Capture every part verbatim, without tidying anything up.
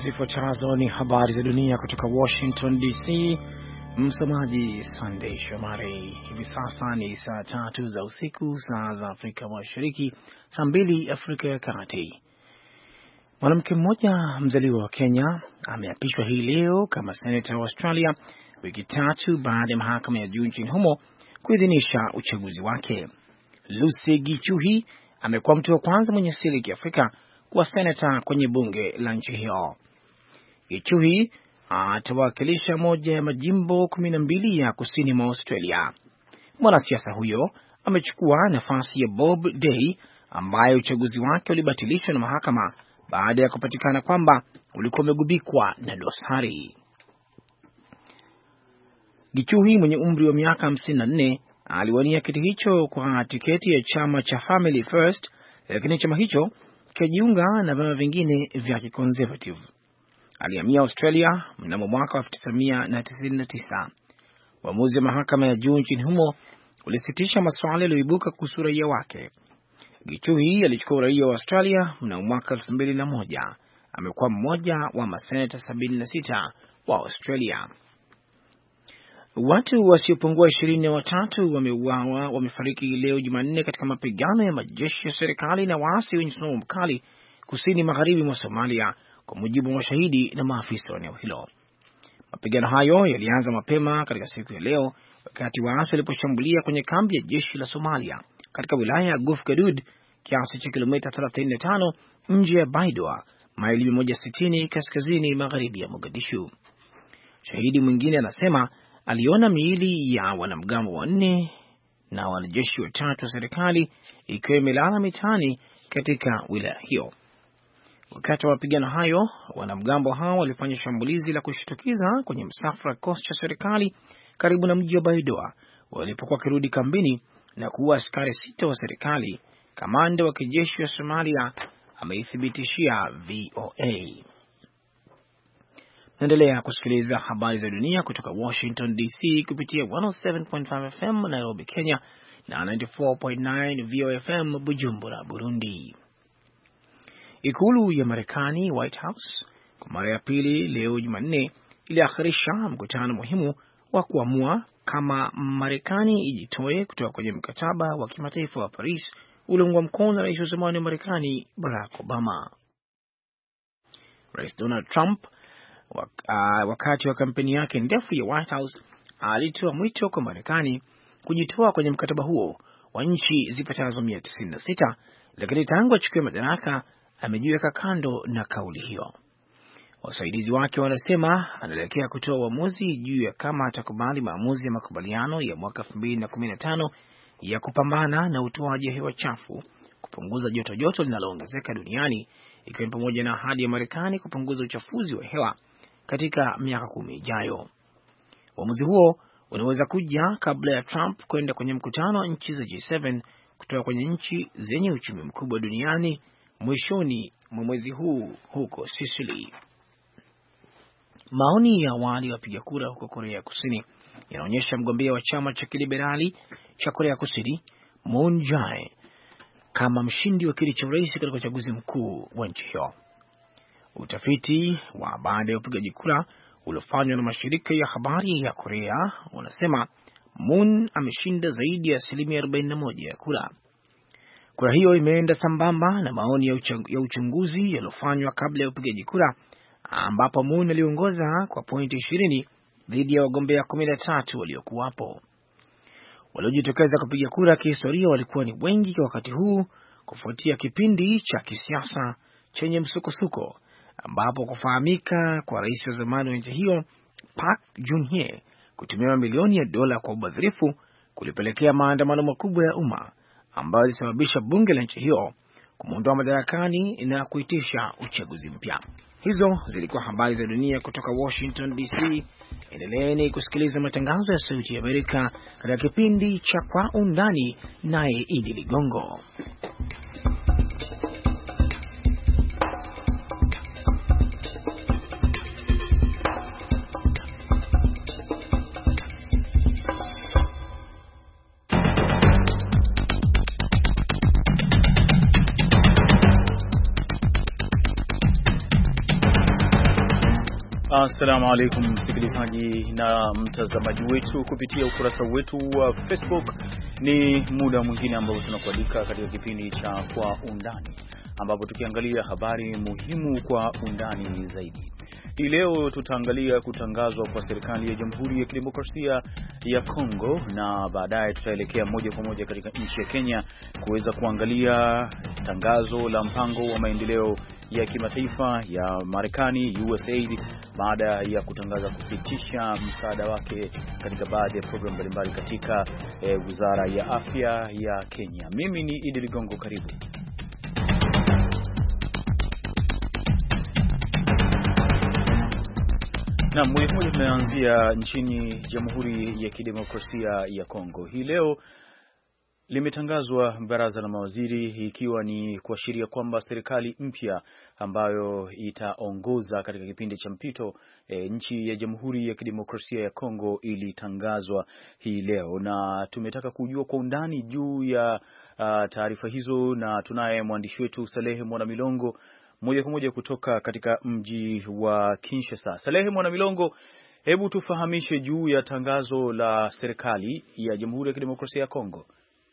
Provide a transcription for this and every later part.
Zifuatazo ni habari za dunia kutoka Washington D C. Msomaji Sunday Shomari. Hivi sasa ni saa tatu za usiku, saa za Afrika Mashariki, saa mbili Afrika ya Kati. Mwanamke mmoja mzaliwa wa Kenya ameapishwa hii leo kama seneta wa Australia, wiki tatu baada ya mahakama ya juu nchini humo kuidhinisha uchaguzi wake. Lucy Gichuhi amekuwa mtu wa kwanza mwenye asili ya Kiafrika kuwa seneta kwenye bunge la nchi hiyo. Gichuhi atawakilisha moja ya majimbo kumi na mbili ya kusini mwa Australia. Mwanasiasa huyo amechukua nafasi ya Bob Day ambaye uchaguzi wake ulibatilishwa na mahakama baada ya kupatikana kwamba ulikuwa umegubikwa na dosari. Gichuhi mwenye umri wa miaka hamsini na nne aliwania kiti hicho kwa tiketi ya chama cha Family First, lakini chama hicho kijiunga na vyama vingine vya conservative. Alihamia Australia mnamo mwaka wa elfu tisa mia tisini na tisa. Uamuzi wa mahakama ya juu nchini humo ulisitisha maswali yaliyoibuka kuhusu uraia wake. Gichuhi alichukua uraia wa Australia mnamo mwaka elfu mbili na moja. Amekuwa mmoja wa maseneta sabini na sita wa Australia. Watu wasiopungua ishirini na watatu wameuawa wamefariki leo Jumanne katika mapigano ya majeshi ya serikali na waasi wenye msimamo mkali kusini magharibi mwa Somalia, kwa mujibu wa mashahidi na maafisa wa eneo hilo. Mapigano hayo yalianza mapema katika siku ya leo wakati waasi waliposhambulia kwenye kambi ya jeshi la Somalia katika wilaya ya Guf Gadud, kiasi cha kilomita thelathini na tano nje ya Baidoa, maili mia moja sitini kaskazini magharibi ya Mogadishu. Shahidi mwingine anasema aliona miili ya wanamgambo wanne na wanajeshi watatu wa serikali ikiwa imelala mitaani katika wilaya hiyo. Wakati wa mapigano hayo, wanamgambo hao walifanya shambulizi la kushtukiza kwenye msafara kikosi cha serikali karibu na mji wa Baidoa walipokuwa kirudi kambini na kuua askari sita wa serikali. Kamanda wa kijeshi wa Somalia ameithibitishia V O A. Naendelea kusikiliza habari za dunia kutoka Washington D C kupitia one oh seven point five F M Nairobi, Kenya na ninety-four point nine V O F M Bujumbura, Burundi. Ikulu ya Marekani, White House, kwa mara ya pili leo Jumanne iliakhirisha mkutano muhimu wa kuamua kama Marekani ijitoe kutoka kwenye mkataba wa kimataifa wa Paris uliungwa mkono na rais wa zamani wa Marekani Barack Obama. Rais Donald Trump wakati wa kampeni yake ndefu ya White House alitoa mwito kwa Marekani kujitoa kwenye mkataba huo wa nchi zipatazo mia tisini na sita, lakini tangu achukue madaraka amejiweka kando na kauli hiyo. Wasaidizi wake wanasema anaelekea kutoa uamuzi juu ya kama atakubali maamuzi ya makubaliano ya mwaka elfu mbili na kumi na tano ya kupambana na utoaji hewa chafu, kupunguza joto joto linaloongezeka duniani, ikiwa ni pamoja na ahadi ya Marekani kupunguza uchafuzi wa hewa katika miaka kumi ijayo. Uamuzi huo unaweza kuja kabla ya Trump kwenda kwenye mkutano wa nchi za G seven kutoka kwenye nchi zenye uchumi mkubwa duniani mwishoni mwa mwezi huu huko Sicily. Maoni ya awali wapiga kura huko Korea Kusini yanaonyesha mgombea wa chama cha kiliberali cha Korea Kusini, Moon Jae, kama mshindi wa kiti cha urais katika uchaguzi mkuu wa nchi hiyo. Utafiti wa baada ya upigaji kura uliofanywa na mashirika ya habari ya Korea unasema Moon ameshinda zaidi ya asilimia arobaini na moja ya kura. Kura hiyo imeenda sambamba na maoni ya uchunguzi yaliyofanywa kabla ya upigaji kura, ambapo Moon aliongoza kwa pointi ishirini dhidi ya wagombea kumi na tatu waliokuwapo. Waliojitokeza kupiga kura kihistoria walikuwa ni wengi kwa wakati huu kufuatia kipindi cha kisiasa chenye msukosuko, ambapo kufahamika kwa rais wa zamani wa nchi hiyo Park Geun-hye kutumia mamilioni ya dola kwa ubadhirifu kulipelekea maandamano makubwa ya umma ambayo ilisababisha bunge la nchi hiyo kumuondoa madarakani na kuitisha uchaguzi mpya. Hizo zilikuwa habari za dunia kutoka Washington D C. Endeleeni kusikiliza matangazo ya Sauti ya Amerika katika kipindi cha Kwa Undani naye Idi Ligongo. Assalamu alaikum msikilizaji na mtazamaji wetu kupitia ukurasa wetu wa Facebook. Ni muda mwingine ambao tunakualika katika kipindi cha Kwa Undani, ambapo tukiangalia habari muhimu kwa undani zaidi. Hii leo tutaangalia kutangazwa kwa serikali ya Jamhuri ya Kidemokrasia ya Kongo, na baadaye tutaelekea moja kwa moja katika nchi ya Kenya kuweza kuangalia tangazo la mpango wa maendeleo ya kimataifa ya Marekani U S A I D baada ya kutangaza kusitisha msaada wake katika baadhi ya programu mbalimbali katika e, Wizara ya Afya ya Kenya. Mimi ni Idi Ligongo, karibu. Na moja kwa moja tunaanzia nchini Jamhuri ya Kidemokrasia ya Kongo. Hii leo limetangazwa baraza la mawaziri, ikiwa ni kuashiria kwamba serikali mpya ambayo itaongoza katika kipindi cha mpito e, nchi ya Jamhuri ya Kidemokrasia ya Kongo ilitangazwa hii leo, na tumetaka kujua kwa undani juu ya uh, taarifa hizo, na tunaye mwandishi wetu Salehe Mwanamilongo moja kwa moja kutoka katika mji wa Kinshasa. Salehe Mwanamilongo, hebu tufahamishe juu ya tangazo la serikali ya Jamhuri ya Kidemokrasia ya Kongo.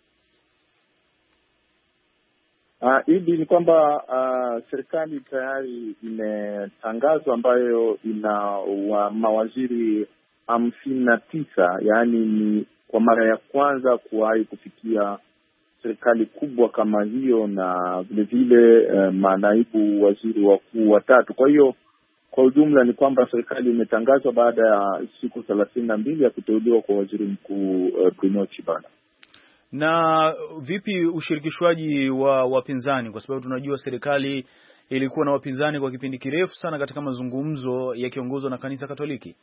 Uh, Idi, ni kwamba uh, serikali tayari imetangazwa ambayo ina wa mawaziri hamsini na tisa, yaani ni kwa mara ya kwanza kuwahi kufikia serikali kubwa kama hiyo, na vile vile uh, manaibu waziri wakuu watatu. Kwa hiyo kwa ujumla ni kwamba serikali imetangazwa baada ya siku thelathini na mbili ya kuteuliwa kwa waziri mkuu uh, Bruno Tshibala. Na vipi ushirikishwaji wa wapinzani, kwa sababu tunajua serikali ilikuwa na wapinzani kwa kipindi kirefu sana katika mazungumzo yakiongozwa na kanisa Katoliki?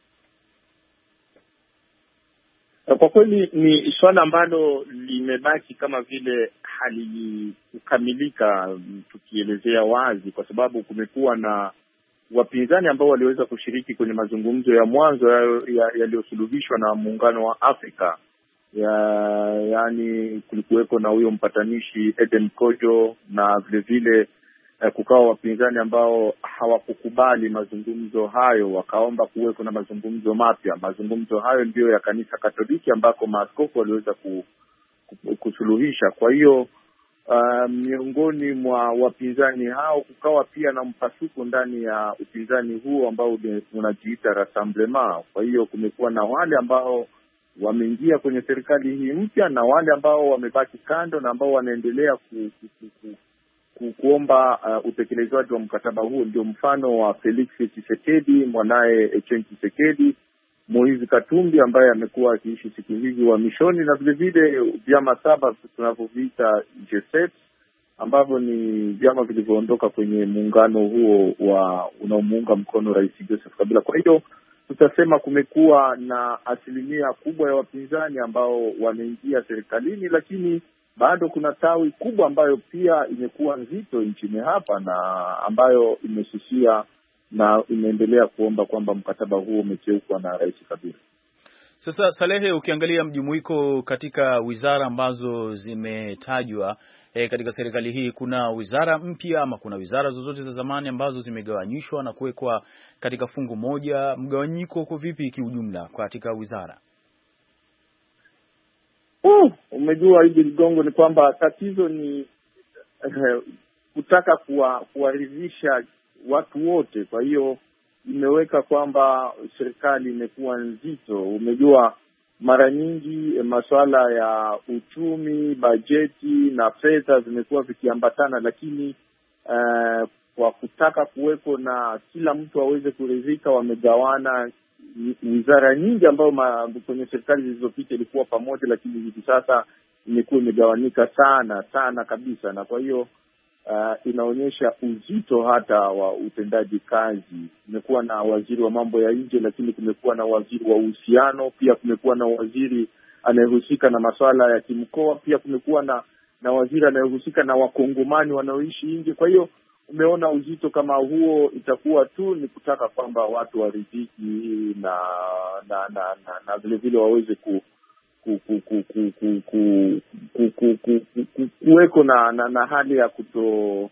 Kwa kweli ni swala ambalo limebaki kama vile halikukamilika, tukielezea wazi, kwa sababu kumekuwa na wapinzani ambao waliweza kushiriki kwenye mazungumzo ya mwanzo yaliyosuluhishwa ya, ya na Muungano wa Afrika. Ya, yani kulikuweko na huyo mpatanishi Eden Kojo, na vile vile eh, kukawa wapinzani ambao hawakukubali mazungumzo hayo, wakaomba kuweko na mazungumzo mapya. Mazungumzo hayo ndiyo ya kanisa Katoliki ambako maaskofu waliweza ku, ku, kusuluhisha. Kwa hiyo uh, miongoni mwa wapinzani hao kukawa pia na mpasuko ndani ya upinzani huo ambao unajiita Rassemblement. Kwa hiyo kumekuwa na wale ambao wameingia kwenye serikali hii mpya na wale ambao wamebaki kando na ambao wanaendelea ku, ku, ku, ku, ku, kuomba uh, utekelezaji wa mkataba huo. Ndio mfano wa Felix Tshisekedi, mwanaye Etienne Tshisekedi, Moise Katumbi ambaye amekuwa akiishi siku hizi wa mishoni, na vile vile vyama saba tunavyoviita G saba ambavyo ni vyama vilivyoondoka kwenye muungano huo wa unaomuunga mkono Rais Joseph Kabila. Kwa hiyo tutasema kumekuwa na asilimia kubwa ya wapinzani ambao wameingia serikalini, lakini bado kuna tawi kubwa ambayo pia imekuwa nzito nchini hapa na ambayo imesusia na imeendelea kuomba kwamba mkataba huo umecheukwa na Rais Kabila. Sasa Salehe, ukiangalia mjumuiko katika wizara ambazo zimetajwa E, katika serikali hii, kuna wizara mpya ama kuna wizara zozote za zamani ambazo zimegawanyishwa na kuwekwa katika fungu moja? Mgawanyiko uko vipi kiujumla katika wizara? Uh, umejua hivi Ligongo, ni kwamba tatizo ni eh, kutaka kuwaridhisha watu wote. Kwa hiyo imeweka kwamba serikali imekuwa nzito. Umejua mara nyingi masuala ya uchumi, bajeti na fedha zimekuwa vikiambatana, lakini uh, kwa kutaka kuweko na kila mtu aweze kuridhika, wamegawana wizara nyingi ambayo kwenye serikali zilizopita ilikuwa pamoja, lakini hivi sasa imekuwa imegawanyika sana sana kabisa, na kwa hiyo Uh, inaonyesha uzito hata wa utendaji kazi. Kumekuwa na waziri wa mambo ya nje, lakini kumekuwa na waziri wa uhusiano, pia kumekuwa na waziri anayehusika na masuala ya kimkoa, pia kumekuwa na na waziri anayehusika na wakongomani wanaoishi nje. Kwa hiyo umeona uzito kama huo, itakuwa tu ni kutaka kwamba watu waridhiki na na na na, na vile vile waweze ku kuweko na, na na hali ya kuto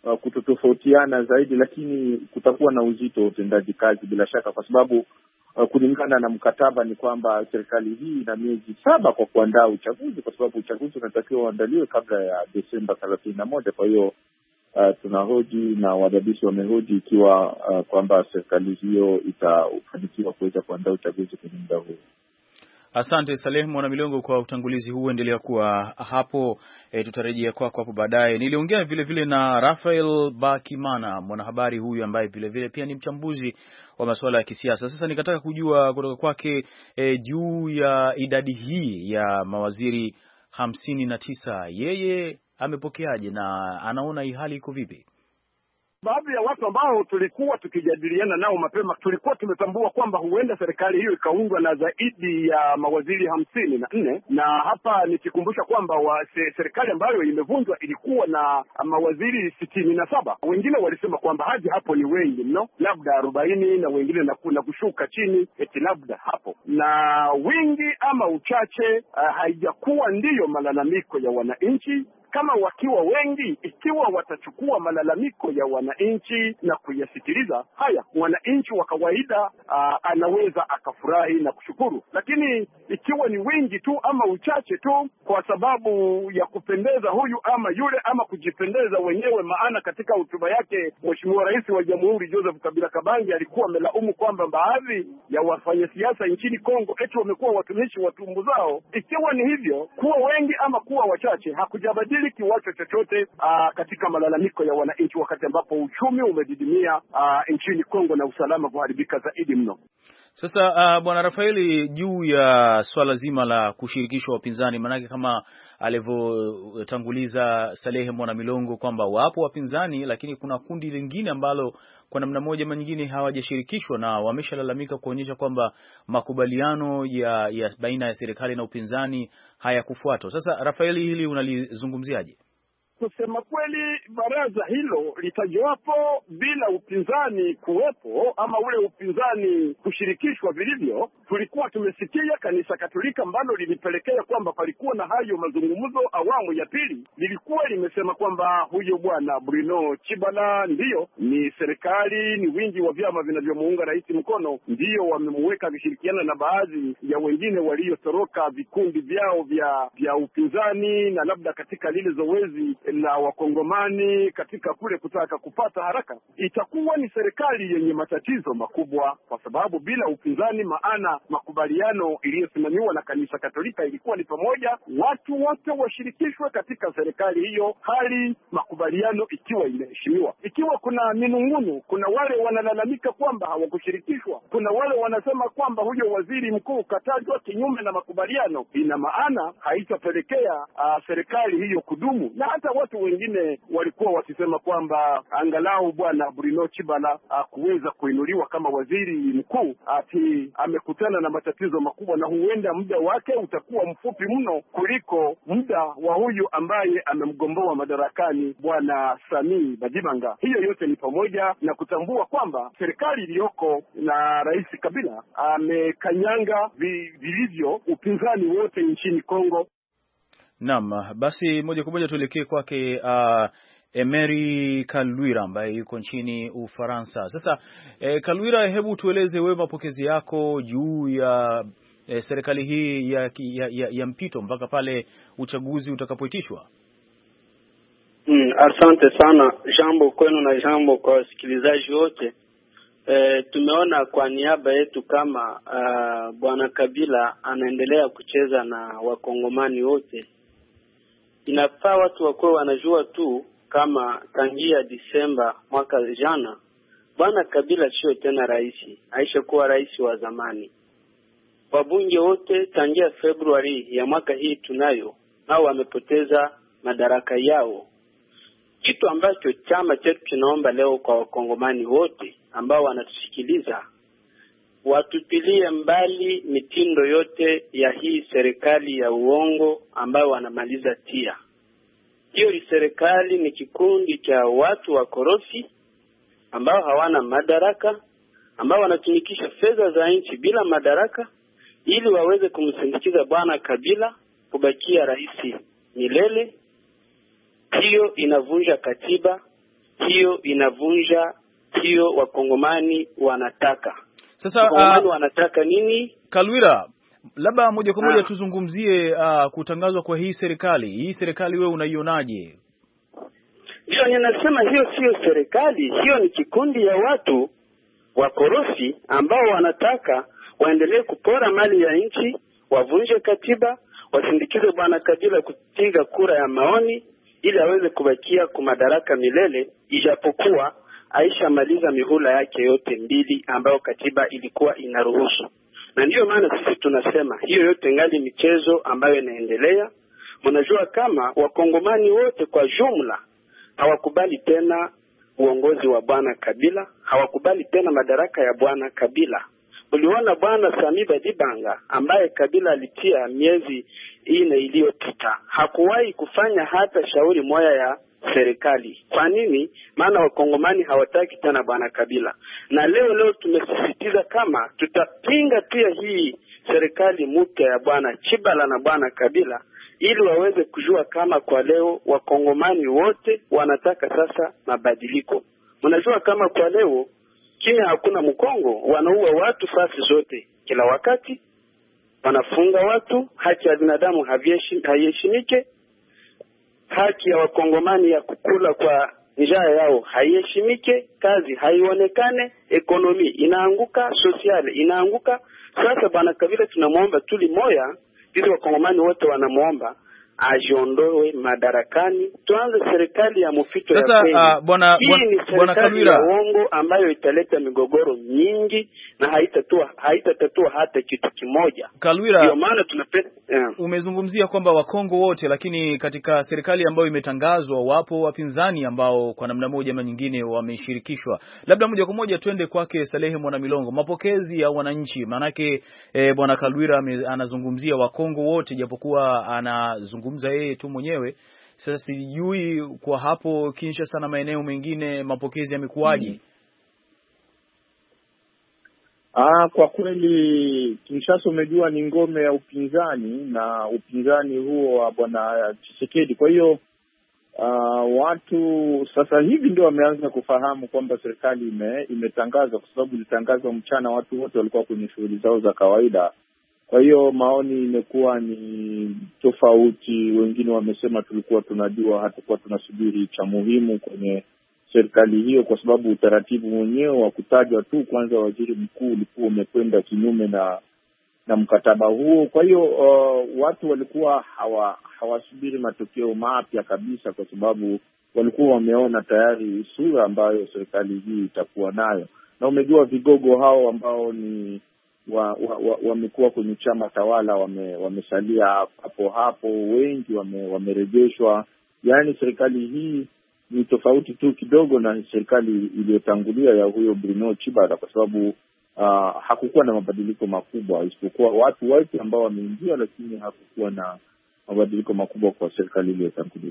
uh, kutotofautiana zaidi, lakini kutakuwa na uzito wa utendaji kazi bila shaka, kwa sababu uh, kulingana na mkataba ni kwamba serikali hii ina miezi saba kwa kuandaa uchaguzi, kwa sababu uchaguzi unatakiwa uandaliwe kabla ya Desemba thelathini na moja. Kwa hiyo uh, tunahoji na wadadisi wamehoji ikiwa uh, kwamba serikali hiyo itafanikiwa kuweza kuandaa uchaguzi kwenye muda huu. Asante Saleh Mwanamilongo kwa utangulizi huu, endelea kuwa hapo. E, tutarejea kwako hapo baadaye. Niliongea vile vile na Rafael Bakimana, mwanahabari huyu ambaye vile vile pia ni mchambuzi wa masuala ya kisiasa. Sasa nikataka kujua kutoka kwake e, juu ya idadi hii ya mawaziri hamsini na tisa, yeye amepokeaje na anaona hii hali iko vipi? Baadhi ya watu ambao tulikuwa tukijadiliana nao mapema, tulikuwa tumetambua kwamba huenda serikali hiyo ikaundwa na zaidi ya mawaziri hamsini na nne, na hapa nikikumbusha kwamba wa se, serikali ambayo imevunjwa ilikuwa na mawaziri sitini na saba. Wengine walisema kwamba hadi hapo ni wengi mno, labda arobaini, na wengine na, na kushuka chini eti labda hapo. Na wingi ama uchache uh, haijakuwa ndiyo malalamiko ya wananchi. Kama wakiwa wengi, ikiwa watachukua malalamiko ya wananchi na kuyasikiliza, haya mwananchi wa kawaida aa, anaweza akafurahi na kushukuru. Lakini ikiwa ni wingi tu ama uchache tu kwa sababu ya kupendeza huyu ama yule ama kujipendeza wenyewe, maana katika hotuba yake Mheshimiwa Rais wa Jamhuri Joseph Kabila Kabange alikuwa amelaumu kwamba baadhi ya wafanyasiasa nchini Kongo eti wamekuwa watumishi wa tumbo zao. Ikiwa ni hivyo, kuwa wengi ama kuwa wachache hakujabadili kiwacho chochote uh, katika malalamiko ya wananchi, wakati ambapo uchumi umedidimia uh, nchini Kongo na usalama kuharibika zaidi mno. Sasa uh, Bwana Rafaeli, juu ya swala zima la kushirikishwa wapinzani, manake kama alivyotanguliza Salehe Mwanamilongo kwamba wapo wapinzani, lakini kuna kundi lingine ambalo kwa namna moja ama nyingine hawajashirikishwa na wameshalalamika kuonyesha kwamba makubaliano ya, ya baina ya serikali na upinzani hayakufuatwa. Sasa Rafaeli, hili unalizungumziaje? Kusema kweli, baraza hilo litajowapo bila upinzani kuwepo ama ule upinzani kushirikishwa vilivyo. Tulikuwa tumesikia kanisa Katolika ambalo lilipelekea kwamba palikuwa na hayo mazungumzo awamu ya pili, lilikuwa limesema kwamba huyo bwana Bruno Chibala ndiyo ni serikali, ni wingi wa vyama vinavyomuunga rais mkono ndiyo wamemuweka kushirikiana na baadhi ya wengine waliotoroka vikundi vyao vya vya upinzani, na labda katika lile zoezi la wakongomani katika kule kutaka kupata haraka, itakuwa ni serikali yenye matatizo makubwa, kwa sababu bila upinzani, maana makubaliano iliyosimamiwa na kanisa Katolika ilikuwa ni pamoja watu wote washirikishwe katika serikali hiyo, hali makubaliano ikiwa imeheshimiwa. Ikiwa kuna minung'unu, kuna wale wanalalamika kwamba hawakushirikishwa, kuna wale wanasema kwamba huyo waziri mkuu katajwa kinyume na makubaliano, ina maana haitapelekea uh, serikali hiyo kudumu. Na hata watu wengine walikuwa wakisema kwamba angalau bwana Bruno Chibala kuweza kuinuliwa kama waziri mkuu ati amekutana na matatizo makubwa, na huenda muda wake utakuwa mfupi mno kuliko muda wa huyu ambaye amemgomboa madarakani bwana Sami Badibanga. Hiyo yote ni pamoja na kutambua kwamba serikali iliyoko na Rais Kabila amekanyanga vilivyo upinzani wote nchini Kongo. Naam, basi moja kwa moja tuelekee kwake uh, Emery Kalwira ambaye yuko nchini Ufaransa. Sasa eh, Kalwira, hebu tueleze wewe mapokezi yako juu ya eh, serikali hii ya, ya, ya, ya mpito mpaka pale uchaguzi utakapoitishwa. Mm, asante sana. Jambo kwenu na jambo kwa wasikilizaji wote. E, tumeona kwa niaba yetu kama uh, bwana Kabila anaendelea kucheza na wakongomani wote. Inafaa watu wakuwe wanajua tu kama tangia Disemba mwaka jana bwana Kabila sio tena rais, aisha kuwa rais wa zamani. Wabunge wote tangia Februari ya mwaka hii tunayo nao wamepoteza madaraka yao. Kitu ambacho chama chetu kinaomba leo kwa wakongomani wote ambao wanatusikiliza, watupilie mbali mitindo yote ya hii serikali ya uongo ambayo wanamaliza tia. Hiyo serikali ni kikundi cha watu wakorofi ambao hawana madaraka, ambao wanatumikisha fedha za nchi bila madaraka ili waweze kumsindikiza bwana Kabila kubakia rais milele. Hiyo inavunja katiba hiyo inavunja hiyo wakongomani wanataka. Sasa wakongomani uh, wanataka nini? Kalwira, labda moja kwa moja tuzungumzie uh, kutangazwa kwa hii serikali. Hii serikali wewe unaionaje? Ndio ninasema hiyo sio serikali, hiyo ni kikundi ya watu wakorofi ambao wanataka waendelee kupora mali ya nchi, wavunje katiba, wasindikize bwana Kabila kupiga kura ya maoni ili aweze kubakia kwa madaraka milele, ijapokuwa Aisha maliza mihula yake yote mbili ambayo katiba ilikuwa inaruhusu. Na ndiyo maana sisi tunasema hiyo yote ngali michezo ambayo inaendelea. Mnajua kama wakongomani wote kwa jumla hawakubali tena uongozi wa bwana Kabila, hawakubali tena madaraka ya bwana Kabila. Uliona bwana Sami Badibanga ambaye Kabila alitia miezi ine iliyopita, hakuwahi kufanya hata shauri moja ya serikali. Kwa nini? Maana wakongomani hawataki tena bwana Kabila. Na leo leo tumesisitiza kama tutapinga pia hii serikali mpya ya bwana Chibala na bwana Kabila, ili waweze kujua kama kwa leo wakongomani wote wanataka sasa mabadiliko. Mnajua kama kwa leo Kenya hakuna mkongo, wanaua watu fasi zote kila wakati, wanafunga watu, haki ya binadamu haiheshimike, haki ya wakongomani ya kukula kwa njaa yao haiheshimike, kazi haionekane, ekonomi inaanguka, sosiale inaanguka. Sasa bwana Kabila tunamuomba tuli moya, hizo wakongomani wote wanamuomba ajiondoe madarakani, tuanze serikali ya mpito ya kweli. Sasa uh, bwana bwana Kalwira, uongo ambayo italeta migogoro mingi na haitatatua haitatatua hata kitu kimoja. Kalwira, ndio maana tunapenda yeah. Umezungumzia kwamba Wakongo wote, lakini katika serikali ambayo imetangazwa wapo wapinzani ambao kwa namna moja ama nyingine wameshirikishwa. Labda moja kwa moja twende kwake Salehe Mwanamilongo, mapokezi ya wananchi. Manake eh, bwana Kalwira anazungumzia Wakongo wote japokuwa anazungumzia kumza yeye tu mwenyewe. Sasa sijui kwa hapo Kinshasa na maeneo mengine mapokezi yamekuaje? Hmm. Ah, kwa kweli Kinshasa umejua ni ngome ya upinzani, na upinzani huo wa bwana Tshisekedi. Kwa hiyo uh, watu sasa hivi ndio wameanza kufahamu kwamba serikali ime, imetangazwa, kwa sababu ilitangazwa mchana, watu wote walikuwa kwenye shughuli zao za kawaida. Kwa hiyo maoni imekuwa ni tofauti. Wengine wamesema tulikuwa tunajua, hatakuwa tunasubiri cha muhimu kwenye serikali hiyo, kwa sababu utaratibu mwenyewe wa kutajwa tu kwanza waziri mkuu ulikuwa umekwenda kinyume na na mkataba huo. Kwa hiyo uh, watu walikuwa hawa hawasubiri matokeo mapya kabisa, kwa sababu walikuwa wameona tayari sura ambayo serikali hii itakuwa nayo. Na umejua vigogo hao ambao ni wamekuwa wa, wa, kwenye chama tawala wame, wamesalia hapo hapo, wengi wame, wamerejeshwa. Yaani serikali hii ni tofauti tu kidogo na serikali iliyotangulia ya huyo Bruno Chibala, kwa sababu uh, hakukuwa na mabadiliko makubwa, isipokuwa watu wote ambao wameingia, lakini hakukuwa na mabadiliko makubwa kwa serikali iliyotangulia.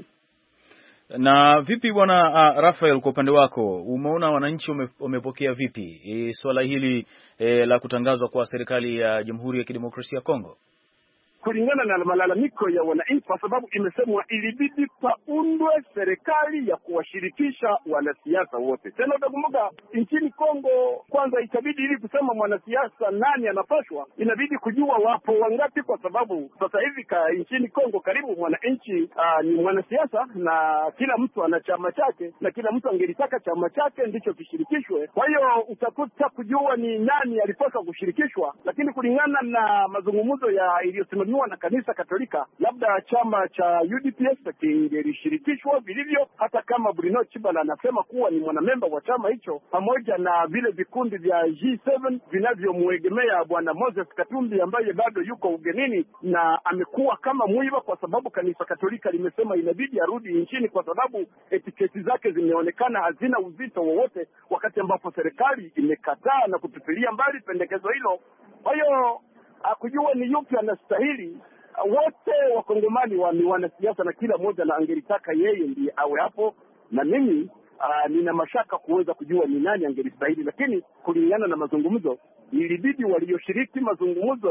Na vipi bwana uh, Rafael, kwa upande wako umeona wananchi wamepokea vipi e, swala hili e, la kutangazwa kwa serikali ya Jamhuri ya Kidemokrasia ya Kongo? Kulingana na malalamiko ya wananchi, kwa sababu imesemwa ilibidi paundwe serikali ya kuwashirikisha wanasiasa wote. Tena utakumbuka nchini Kongo kwanza itabidi, ili kusema mwanasiasa nani anapashwa, inabidi kujua wapo wangapi, kwa sababu sasa hivi ka nchini Kongo karibu mwananchi uh, ni mwanasiasa, na kila mtu ana chama chake, na kila mtu angelitaka chama chake ndicho kishirikishwe. Kwa hiyo utakuta kujua ni nani alipaswa kushirikishwa, lakini kulingana na mazungumzo ya iliyosimamiwa na kanisa Katolika, labda chama cha U D P S kingelishirikishwa vilivyo, hata kama Bruno Chibala anasema kuwa ni mwanamemba wa chama hicho, pamoja na vile vikundi vya G saba vinavyomuegemea bwana Moses Katumbi ambaye bado yuko ugenini na amekuwa kama mwiba, kwa sababu kanisa Katolika limesema inabidi arudi nchini, kwa sababu etiketi zake zimeonekana hazina uzito wowote, wakati ambapo serikali imekataa na kutupilia mbali pendekezo hilo. Kwa hiyo kujua ni yupi anastahili, wote wakongomani wa ni wanasiasa, na kila mmoja na angelitaka yeye ndiye awe hapo, na mimi uh, nina mashaka kuweza kujua ni nani angelistahili. Lakini kulingana na mazungumzo, ilibidi walioshiriki mazungumzo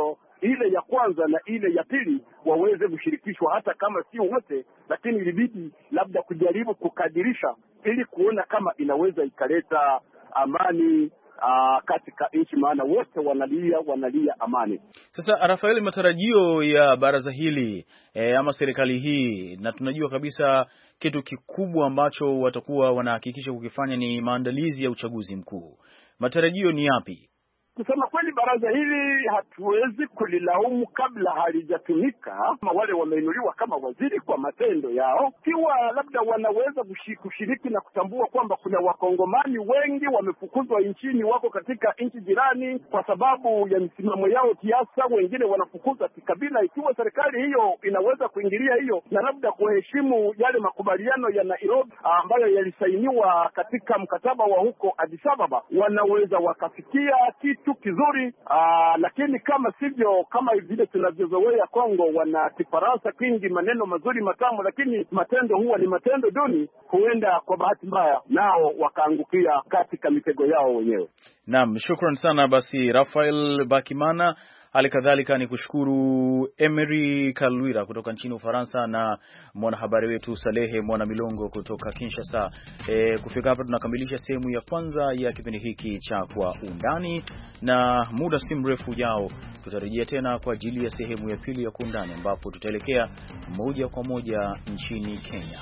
ile ya kwanza na ile ya pili waweze kushirikishwa, hata kama sio wote, lakini ilibidi labda kujaribu kukadirisha ili kuona kama inaweza ikaleta amani Aa, katika nchi, maana wote wanalia wanalia amani. Sasa Rafael, matarajio ya baraza hili e, ama serikali hii, na tunajua kabisa kitu kikubwa ambacho watakuwa wanahakikisha kukifanya ni maandalizi ya uchaguzi mkuu. Matarajio ni yapi? Kusema kweli, baraza hili hatuwezi kulilaumu kabla halijatumika. Kama wale wameinuliwa kama waziri kwa matendo yao, kiwa labda wanaweza kushiriki na kutambua kwamba kuna wakongomani wengi wamefukuzwa nchini, wako katika nchi jirani kwa sababu ya misimamo yao kiasa, wengine wanafukuzwa kikabila. Ikiwa serikali hiyo inaweza kuingilia hiyo na labda kuheshimu yale makubaliano ya Nairobi ambayo yalisainiwa katika mkataba wa huko Addis Ababa, wanaweza wakafikia kitu tu kizuri. Aa, lakini kama sivyo, kama vile tunavyozoea Kongo, wana Kifaransa kingi, maneno mazuri matamu, lakini matendo huwa ni matendo duni. Huenda kwa bahati mbaya nao wakaangukia katika mitego yao wenyewe. Naam, shukran sana basi Rafael Bakimana. Hali kadhalika ni kushukuru Emery Kalwira kutoka nchini Ufaransa na mwanahabari wetu Salehe Mwana Milongo kutoka Kinshasa. E, kufika hapa tunakamilisha sehemu ya kwanza ya kipindi hiki cha Kwa Undani, na muda si mrefu ujao tutarejea tena kwa ajili ya sehemu ya pili ya Kwa Undani, ambapo tutaelekea moja kwa moja nchini Kenya.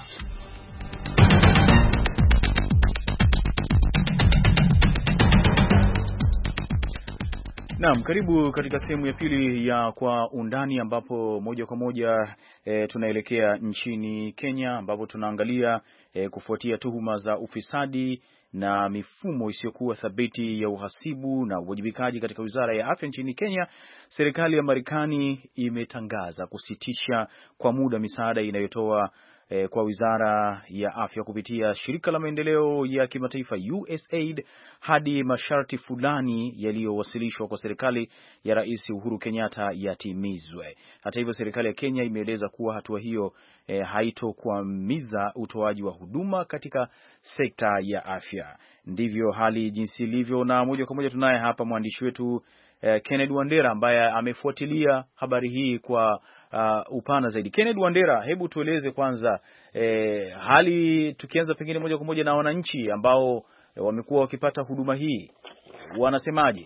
Naam, karibu katika sehemu ya pili ya Kwa Undani, ambapo moja kwa moja e, tunaelekea nchini Kenya, ambapo tunaangalia e, kufuatia tuhuma za ufisadi na mifumo isiyokuwa thabiti ya uhasibu na uwajibikaji katika Wizara ya Afya nchini Kenya. Serikali ya Marekani imetangaza kusitisha kwa muda misaada inayotoa E, kwa Wizara ya Afya kupitia shirika la maendeleo ya kimataifa U S A I D hadi masharti fulani yaliyowasilishwa kwa serikali ya Rais Uhuru Kenyatta yatimizwe. Hata hivyo, serikali ya Kenya imeeleza kuwa hatua hiyo e, haitokwamiza utoaji wa huduma katika sekta ya afya. Ndivyo hali jinsi ilivyo, na moja kwa moja tunaye hapa mwandishi wetu e, Kennedy Wandera ambaye amefuatilia habari hii kwa Uh, upana zaidi. Kennedy Wandera, hebu tueleze kwanza eh, hali, tukianza pengine moja kwa moja na wananchi ambao eh, wamekuwa wakipata huduma hii, wanasemaje?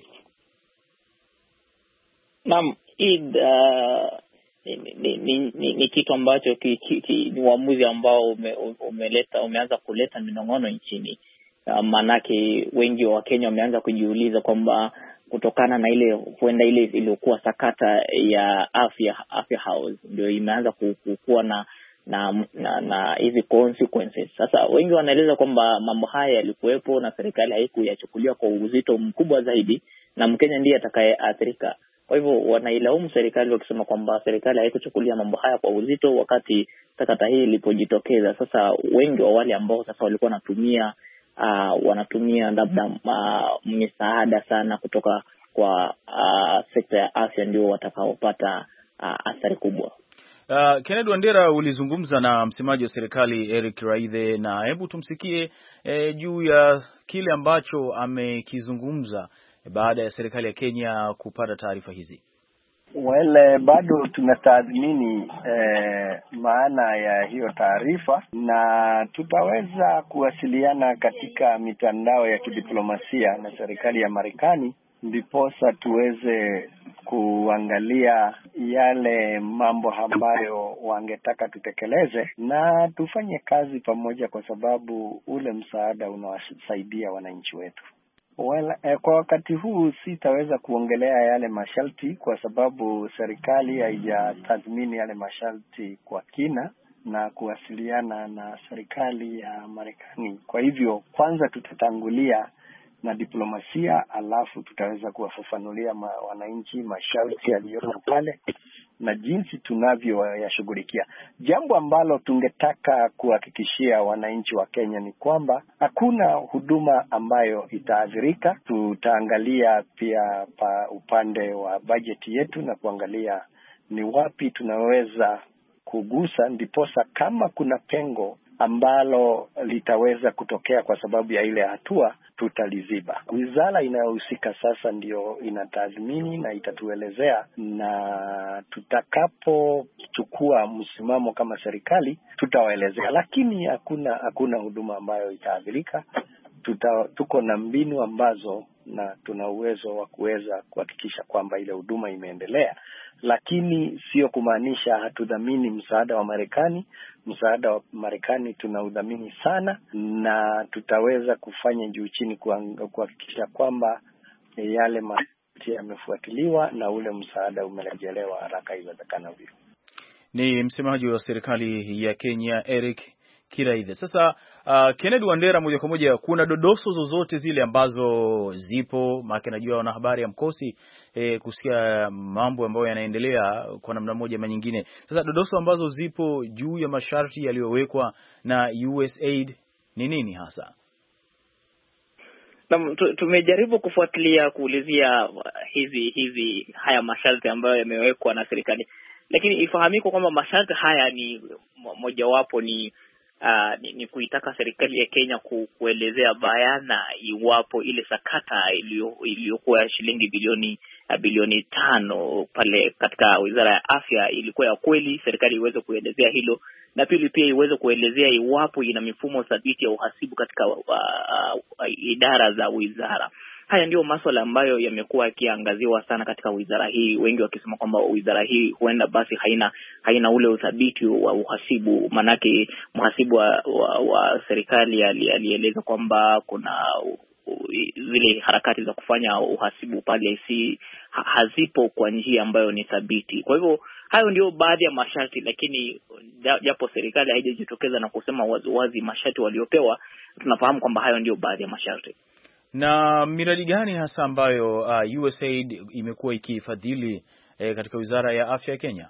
Naam, Eid, uh, ni, ni, ni, ni, ni kitu ambacho ki, ki, ki, ni uamuzi ambao ume, umeleta umeanza kuleta minong'ono nchini. Uh, maanake wengi wa Kenya wameanza kujiuliza kwamba kutokana na ile huenda ile iliyokuwa sakata ya afya afya house ndio imeanza kuwa na na na, na hizi consequences. Sasa wengi wanaeleza kwamba mambo haya yalikuwepo na serikali haikuyachukulia kwa uzito mkubwa zaidi, na Mkenya ndiye atakayeathirika. Kwa hivyo wanailaumu serikali wakisema kwamba serikali haikuchukulia mambo haya kwa uzito wakati sakata hii ilipojitokeza. Sasa wengi wa wale ambao sasa walikuwa wanatumia Uh, wanatumia labda uh, misaada sana kutoka kwa uh, sekta ya afya ndio watakaopata uh, athari kubwa. Uh, Kennedy Wandera, ulizungumza na msemaji wa serikali Eric Raithe, na hebu tumsikie eh, juu ya kile ambacho amekizungumza baada ya serikali ya Kenya kupata taarifa hizi. Well, bado tunatathmini eh, maana ya hiyo taarifa, na tutaweza kuwasiliana katika mitandao ya kidiplomasia na serikali ya Marekani ndiposa tuweze kuangalia yale mambo ambayo wangetaka tutekeleze na tufanye kazi pamoja, kwa sababu ule msaada unawasaidia wananchi wetu. Well, eh, kwa wakati huu sitaweza kuongelea yale masharti kwa sababu serikali haijatathmini yale masharti kwa kina na kuwasiliana na serikali ya Marekani. Kwa hivyo kwanza tutatangulia na diplomasia, alafu tutaweza kuwafafanulia ma, wananchi masharti yaliyopo pale na jinsi tunavyoyashughulikia. Jambo ambalo tungetaka kuhakikishia wananchi wa Kenya ni kwamba hakuna huduma ambayo itaathirika. Tutaangalia pia pa upande wa bajeti yetu na kuangalia ni wapi tunaweza kugusa, ndiposa kama kuna pengo ambalo litaweza kutokea kwa sababu ya ile hatua, tutaliziba. Wizara inayohusika sasa ndio inatathmini na itatuelezea, na tutakapochukua msimamo kama serikali tutawaelezea, lakini hakuna hakuna huduma ambayo itaathirika. Tuta, tuko na mbinu ambazo na tuna uwezo wa kuweza kuhakikisha kwamba ile huduma imeendelea, lakini sio kumaanisha hatudhamini msaada wa Marekani. Msaada wa Marekani tunaudhamini sana, na tutaweza kufanya juu chini kuhakikisha kwamba yale masharti yamefuatiliwa na ule msaada umerejelewa haraka iwezekanavyo. Ni msemaji wa serikali ya Kenya Eric Kiraithe. Sasa uh, Kennedy Wandera, moja kwa moja, kuna dodoso zozote zile ambazo zipo, maana najua wanahabari ya mkosi eh, kusikia mambo ambayo yanaendelea kwa namna moja ama nyingine. Sasa dodoso ambazo zipo juu ya masharti yaliyowekwa na U S A I D ni nini hasa? Na tumejaribu kufuatilia kuulizia hizi hizi haya masharti ambayo yamewekwa na serikali, lakini ifahamike kwamba masharti haya ni mojawapo ni Uh, ni, ni kuitaka serikali ya Kenya ku, kuelezea bayana iwapo ile sakata iliyokuwa ya shilingi bilioni uh, bilioni tano pale katika Wizara ya Afya ilikuwa ya kweli. Serikali iweze kuelezea hilo, na pili pia iweze kuelezea iwapo ina mifumo thabiti ya uhasibu katika uh, uh, idara za wizara. Haya ndio masuala ambayo yamekuwa yakiangaziwa sana katika wizara hii, wengi wakisema kwamba wizara hii huenda basi haina haina ule uthabiti wa uhasibu. Manake mhasibu wa, wa, wa serikali alieleza kwamba kuna zile harakati za kufanya uhasibu pale si hazipo kwa njia ambayo ni thabiti. Kwa hivyo hayo ndio baadhi ya masharti, lakini japo serikali haijajitokeza na kusema wazi wazi masharti waliopewa, tunafahamu kwamba hayo ndio baadhi ya masharti. Na miradi gani hasa ambayo uh, U S A I D imekuwa ikifadhili eh, katika Wizara ya Afya ya Kenya?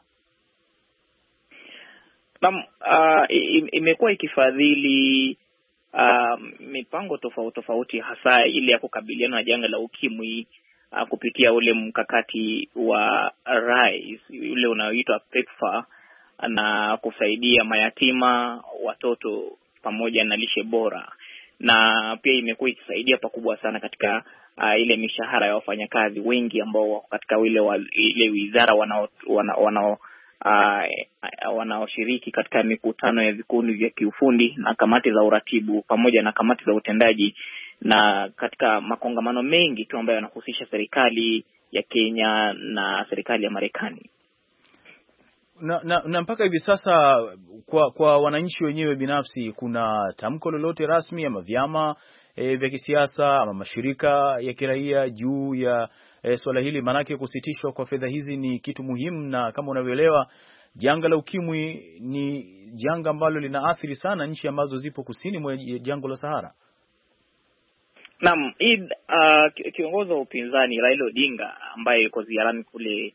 Naam, uh, imekuwa ikifadhili uh, mipango tofauti tofauti, hasa ile ya kukabiliana na janga la ukimwi uh, kupitia ule mkakati wa Rais ule unaoitwa PEPFAR, na kusaidia mayatima, watoto pamoja na lishe bora. Na pia imekuwa ikisaidia pakubwa sana katika uh, ile mishahara ya wafanyakazi wengi ambao wako katika ile wa, ile wizara wanao wanao uh, wanaoshiriki katika mikutano ya vikundi vya kiufundi na kamati za uratibu pamoja na kamati za utendaji, na katika makongamano mengi tu ambayo yanahusisha serikali ya Kenya na serikali ya Marekani. Na, na, na mpaka hivi sasa kwa kwa wananchi wenyewe binafsi, kuna tamko lolote rasmi ama vyama e, vya kisiasa ama mashirika ya kiraia juu ya e, swala hili? Maanake kusitishwa kwa fedha hizi ni kitu muhimu, na kama unavyoelewa janga la ukimwi ni janga ambalo linaathiri sana nchi ambazo zipo kusini mwa jangwa la Sahara. Naam, uh, kiongozi wa upinzani Raila Odinga ambaye yuko ziarani kule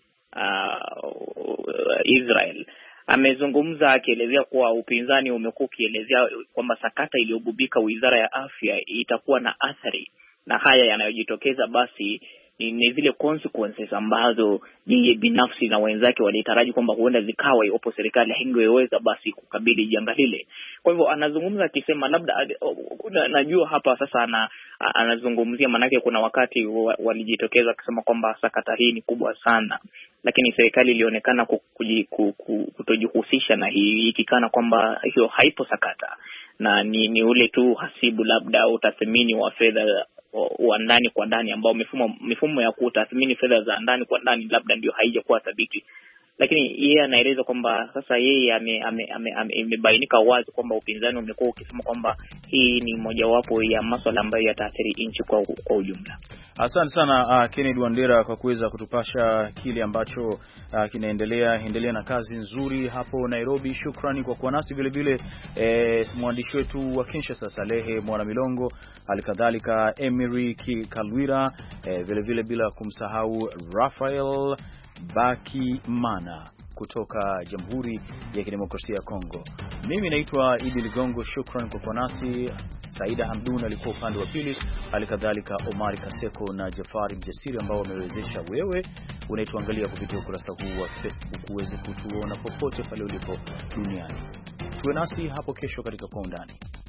Uh, Israel amezungumza akielezea kuwa upinzani umekuwa ukielezea kwamba sakata iliyobubika Wizara ya Afya itakuwa na athari, na haya yanayojitokeza basi ni, ni zile consequences ambazo yeye binafsi na wenzake walitaraji kwamba huenda zikawa iwapo serikali haingeweza basi kukabili janga lile. Kwa hivyo anazungumza akisema labda najua hapa sasa ana, anazungumzia manake kuna wakati walijitokeza kusema kwamba sakata hii ni kubwa sana, lakini serikali ilionekana kutojihusisha na hii, ikikana kwamba hiyo haipo sakata na ni, ni ule tu hasibu labda utathmini wa fedha wa ndani kwa ndani ambao mifumo mifumo ya kutathmini fedha za ndani kwa ndani labda ndio haijakuwa thabiti. Lakini yeye anaeleza kwamba sasa yeye imebainika wazi kwamba upinzani umekuwa ukisema kwamba hii ni mojawapo ya masuala ambayo yataathiri nchi kwa, kwa ujumla. Asante sana uh, Kennedy Wandera kwa kuweza kutupasha kile ambacho uh, kinaendelea. Endelea na kazi nzuri hapo Nairobi. Shukrani kwa kuwa nasi, vile vile eh, mwandishi wetu wa Kinshasa Salehe Mwanamilongo, alikadhalika Emery Kalwira, eh, vile vile bila kumsahau Rafael Bakimana kutoka Jamhuri ya Kidemokrasia ya Kongo. Mimi naitwa Idi Ligongo, shukran kwa kuwa nasi. Saida Hamdun alikuwa upande wa pili, alikadhalika Omari Kaseko na Jafari Mjasiri ambao wamewezesha wewe unaituangalia kupitia ukurasa huu wa Facebook uweze kutuona popote pale ulipo duniani. Tuwe nasi hapo kesho katika Kwa Undani.